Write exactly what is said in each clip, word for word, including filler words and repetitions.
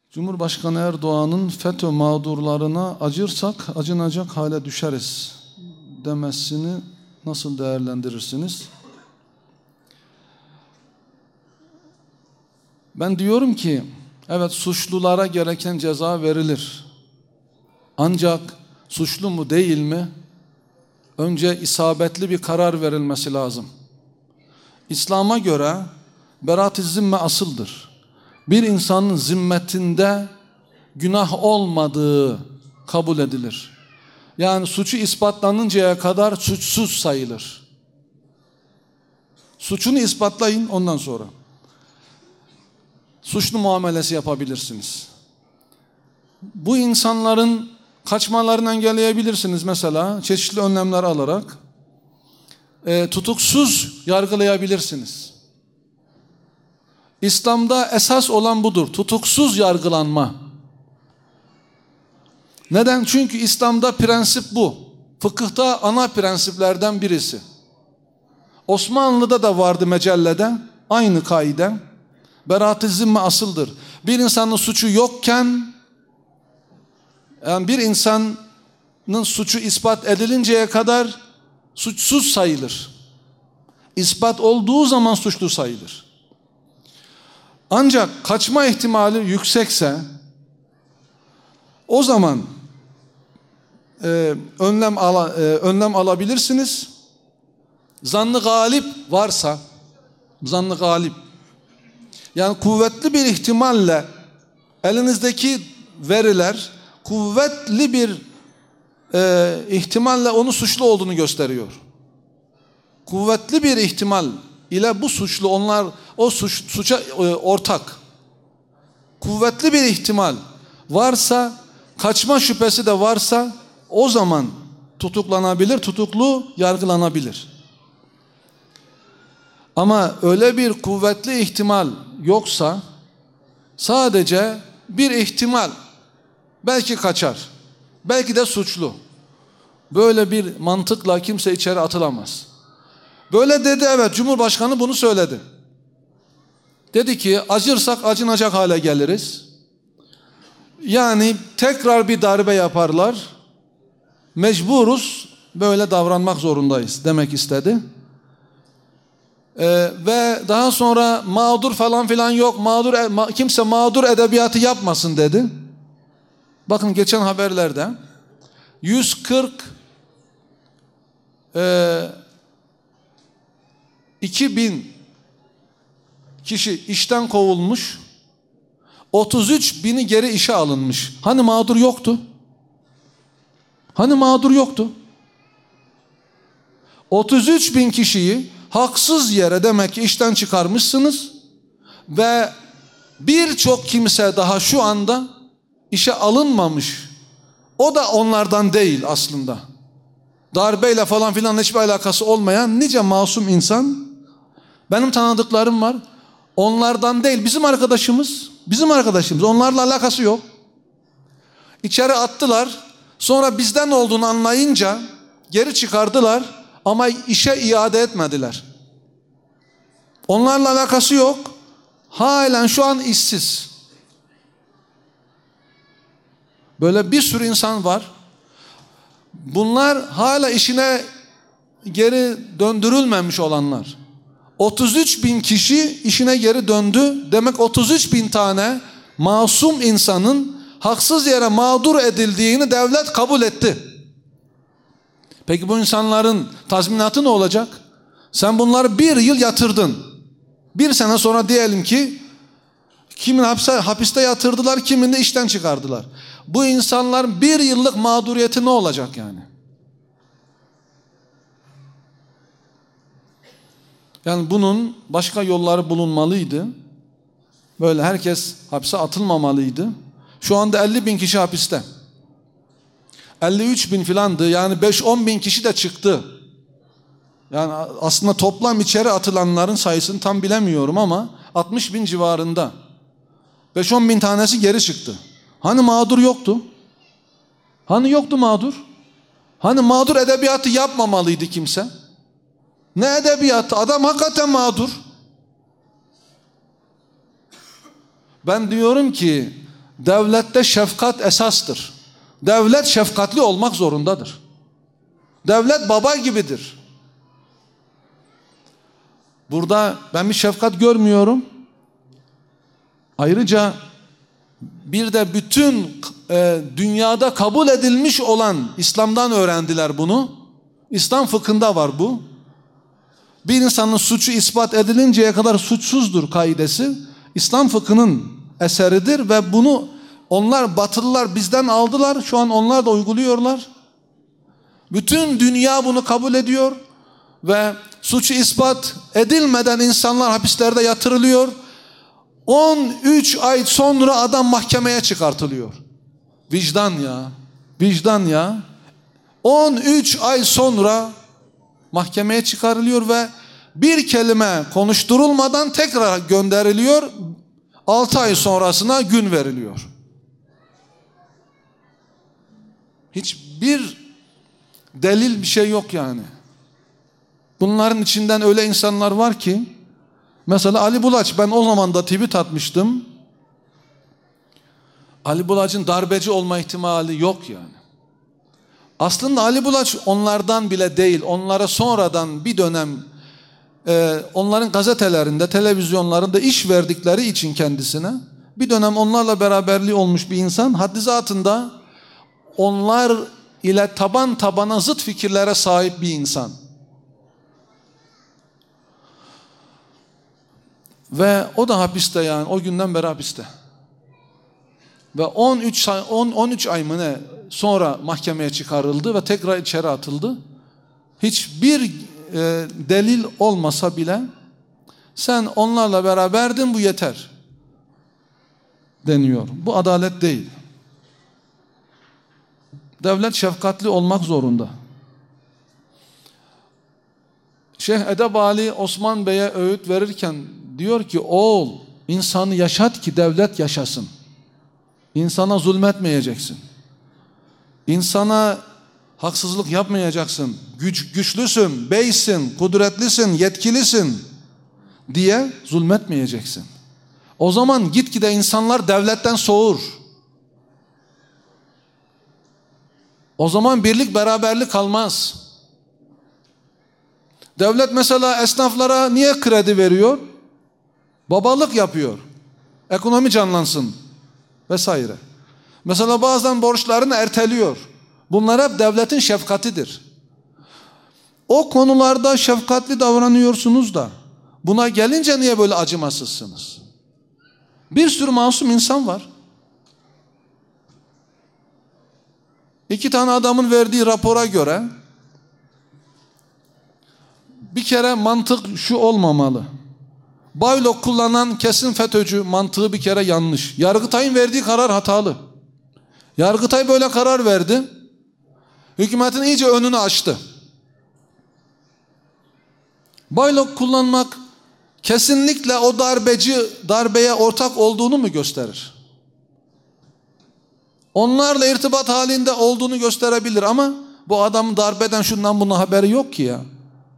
Cumhurbaşkanı Erdoğan'ın FETÖ mağdurlarına acırsak acınacak hale düşeriz demesini nasıl değerlendirirsiniz? Ben diyorum ki evet, suçlulara gereken ceza verilir. Ancak suçlu mu değil mi? Önce isabetli bir karar verilmesi lazım. İslam'a göre beraat-ı zimme asıldır. Bir insanın zimmetinde günah olmadığı kabul edilir. Yani suçu ispatlanıncaya kadar suçsuz sayılır. Suçunu ispatlayın, ondan sonra suçlu muamelesi yapabilirsiniz. Bu insanların kaçmalarını engelleyebilirsiniz mesela çeşitli önlemler alarak. E, tutuksuz yargılayabilirsiniz. İslam'da esas olan budur. Tutuksuz yargılanma. Neden? Çünkü İslam'da prensip bu. Fıkıhta ana prensiplerden birisi. Osmanlı'da da vardı mecellede. Aynı kaide. Beraat-ı zimme asıldır. Bir insanın suçu yokken, yani bir insanın suçu ispat edilinceye kadar suçsuz sayılır. İspat olduğu zaman suçlu sayılır. Ancak kaçma ihtimali yüksekse o zaman e, önlem ala, e, önlem alabilirsiniz. Zannı galip varsa, zannı galip, yani kuvvetli bir ihtimalle elinizdeki veriler kuvvetli bir e, ihtimalle onun suçlu olduğunu gösteriyor. Kuvvetli bir ihtimal ile bu suçlu, onlar o suç, suça e, ortak. Kuvvetli bir ihtimal varsa, kaçma şüphesi de varsa o zaman tutuklanabilir, tutuklu yargılanabilir. Ama öyle bir kuvvetli ihtimal yoksa, sadece bir ihtimal, belki kaçar, belki de suçlu. Böyle bir mantıkla kimse içeri atılamaz. Böyle dedi, evet, Cumhurbaşkanı bunu söyledi. Dedi ki acırsak acınacak hale geliriz. Yani tekrar bir darbe yaparlar. Mecburuz, böyle davranmak zorundayız demek istedi. Ee, ve daha sonra mağdur falan filan yok, mağdur ma, kimse mağdur edebiyatı yapmasın dedi. Bakın geçen haberlerde yüz kırk e, iki bin kişi işten kovulmuş, otuz üç bini geri işe alınmış. Hani mağdur yoktu? Hani mağdur yoktu? otuz üç bin kişiyi haksız yere demek ki işten çıkarmışsınız ve birçok kimse daha şu anda işe alınmamış. O da onlardan değil aslında. Darbeyle falan filan hiçbir alakası olmayan nice masum insan, benim tanıdıklarım var. Onlardan değil, bizim arkadaşımız, bizim arkadaşımız, onlarla alakası yok. İçeri attılar, sonra bizden olduğunu anlayınca geri çıkardılar ama işe iade etmediler. Onlarla alakası yok. Halen şu an işsiz. Böyle bir sürü insan var. Bunlar hala işine geri döndürülmemiş olanlar. otuz üç bin kişi işine geri döndü. Demek otuz üç bin tane masum insanın haksız yere mağdur edildiğini devlet kabul etti. Peki bu insanların tazminatı ne olacak? Sen bunları bir yıl yatırdın. Bir sene sonra diyelim ki kimin hapse, hapiste yatırdılar, kimin de işten çıkardılar. Bu insanların bir yıllık mağduriyeti ne olacak yani? Yani bunun başka yolları bulunmalıydı. Böyle herkes hapse atılmamalıydı. Şu anda elli bin kişi hapiste. elli üç bin filandı. Yani beş on bin kişi de çıktı. Yani aslında toplam içeri atılanların sayısını tam bilemiyorum ama altmış bin civarında. beş on bin tanesi geri çıktı. Hani mağdur yoktu? Hani yoktu mağdur? Hani mağdur edebiyatı yapmamalıydı kimse? Ne edebiyatı? Adam hakikaten mağdur. Ben diyorum ki Devlette şefkat esastır. Devlet şefkatli olmak zorundadır. Devlet baba gibidir. Burada ben bir şefkat görmüyorum. Ayrıca bir de bütün e, dünyada kabul edilmiş olan, İslam'dan öğrendiler bunu. İslam fıkhında var bu. Bir insanın suçu ispat edilinceye kadar suçsuzdur kaidesi. İslam fıkhının eseridir ve bunu onlar, Batılılar bizden aldılar. Şu an onlar da uyguluyorlar. Bütün dünya bunu kabul ediyor ve suçu ispat edilmeden insanlar hapislerde yatırılıyor. on üç ay sonra adam mahkemeye çıkartılıyor. Vicdan ya. Vicdan ya. on üç ay sonra mahkemeye çıkarılıyor ve bir kelime konuşturulmadan tekrar gönderiliyor. altı ay sonrasına gün veriliyor. Hiçbir delil bir şey yok yani. Bunların içinden öyle insanlar var ki, mesela Ali Bulaç, ben o zaman da tweet atmıştım. Ali Bulaç'ın darbeci olma ihtimali yok yani. Aslında Ali Bulaç onlardan bile değil, onlara sonradan bir dönem e, onların gazetelerinde, televizyonlarında iş verdikleri için kendisine bir dönem onlarla beraberliği olmuş bir insan, haddi zatında onlar ile taban tabana zıt fikirlere sahip bir insan. Ve o da hapiste yani, o günden beri hapiste. Ve on üç on üç ay mı ne sonra mahkemeye çıkarıldı ve tekrar içeri atıldı. Hiçbir e, delil olmasa bile sen onlarla beraberdin, bu yeter deniyor. Bu adalet değil. Devlet şefkatli olmak zorunda. Şeyh Edebali Osman Bey'e öğüt verirken diyor ki, oğul insanı yaşat ki devlet yaşasın. İnsana zulmetmeyeceksin. İnsana haksızlık yapmayacaksın. Güç, güçlüsün, beysin, kudretlisin, yetkilisin diye zulmetmeyeceksin. O zaman gitgide insanlar devletten soğur. O zaman birlik beraberlik kalmaz. Devlet mesela esnaflara niye kredi veriyor? Babalık yapıyor. Ekonomi canlansın vesaire. Mesela bazen borçlarını erteliyor. Bunlar hep devletin şefkatidir. O konularda şefkatli davranıyorsunuz da buna gelince niye böyle acımasızsınız? Bir sürü masum insan var. İki tane adamın verdiği rapora göre bir kere mantık şu olmamalı. Baylok kullanan kesin FETÖ'cü mantığı bir kere yanlış. Yargıtay'ın verdiği karar hatalı. Yargıtay böyle karar verdi. Hükümetin iyice önünü açtı. Baylok kullanmak kesinlikle o darbeci darbeye ortak olduğunu mu gösterir? Onlarla irtibat halinde olduğunu gösterebilir ama bu adamın darbeden şundan bundan haberi yok ki ya.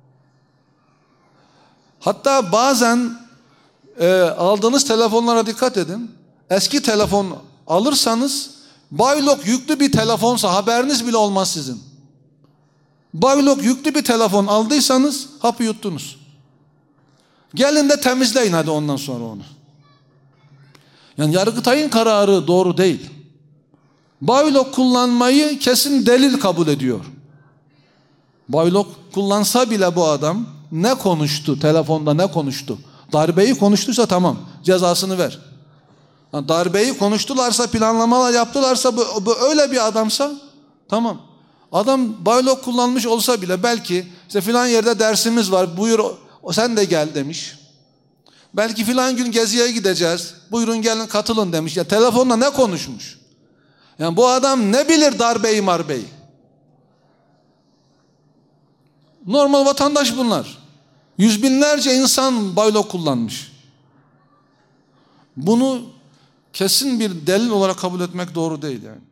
Hatta bazen e, aldığınız telefonlara dikkat edin. Eski telefon alırsanız Baylok yüklü bir telefonsa haberiniz bile olmaz sizin. Baylok yüklü bir telefon aldıysanız hapı yuttunuz. Gelin de temizleyin hadi ondan sonra onu. Yani Yargıtay'ın kararı doğru değil. Baylok kullanmayı kesin delil kabul ediyor. Baylok kullansa bile bu adam ne konuştu, telefonda ne konuştu? Darbeyi konuştuysa tamam, cezasını ver. Yani darbeyi konuştularsa, planlamalar yaptılarsa, bu, bu öyle bir adamsa tamam. Adam baylok kullanmış olsa bile belki işte filan yerde dersimiz var, buyur o, sen de gel demiş. Belki filan gün geziye gideceğiz, buyurun gelin katılın demiş. Ya telefonla ne konuşmuş? Yani bu adam ne bilir darbeyi marbeyi? Normal vatandaş bunlar. Yüz binlerce insan baylok kullanmış. Bunu kesin bir delil olarak kabul etmek doğru değil yani.